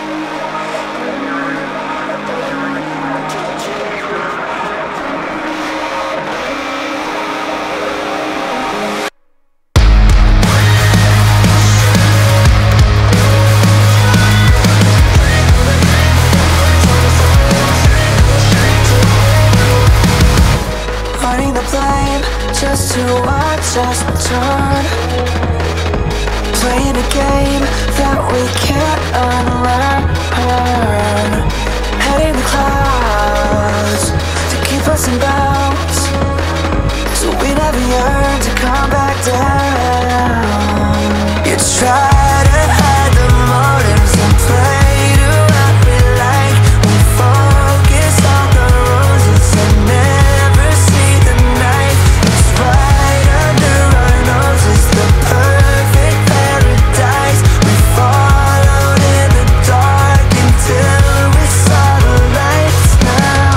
Just to watch us turn, playing a game that we can't unlearn. Heading the clouds to keep us in bounds, so we never yearn to come back down. You try to hide the motives and play to what we like. We focus on the roses and never see the night. Right under our noses, the perfect paradise. We followed in the dark until we saw the lights now.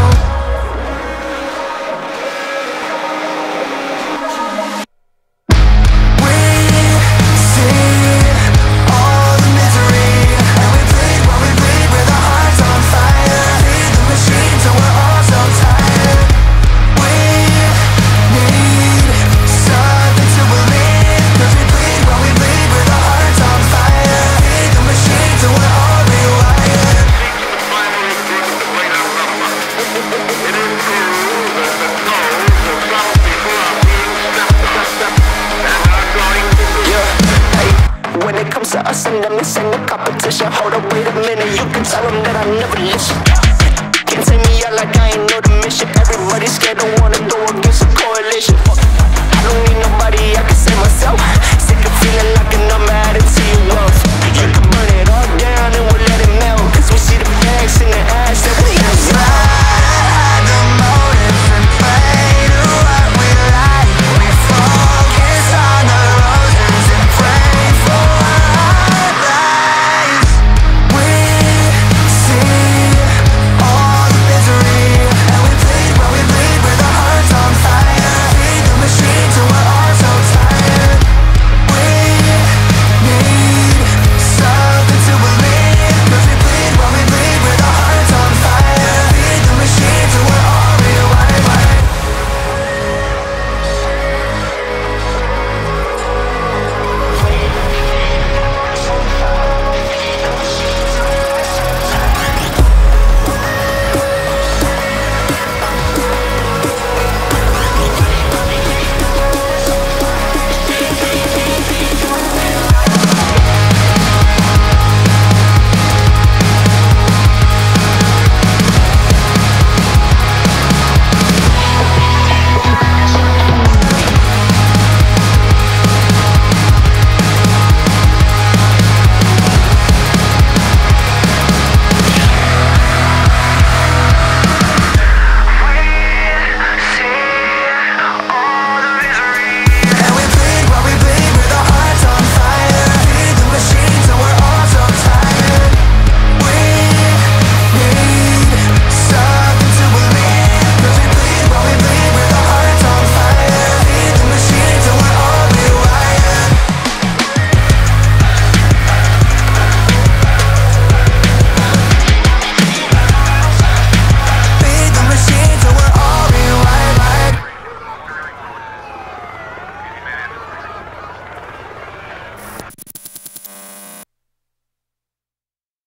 We see all the misery, and we bleed while we bleed with our hearts on fire. Feed the machines and we're all so tired. We need something to believe, 'cause we bleed while we bleed with our hearts on fire. Feed the machines and we're all rewired. Yeah, hey, when it comes to us and them, this ain't no competition. Hold up, wait a minute, you can tell them that I never listen. Can't take me out like I ain't know the mission. Everybody's scared, don't wanna go against a coalition. I don't need nobody, I can save myself. Sick of feeling like a number added to your wealth.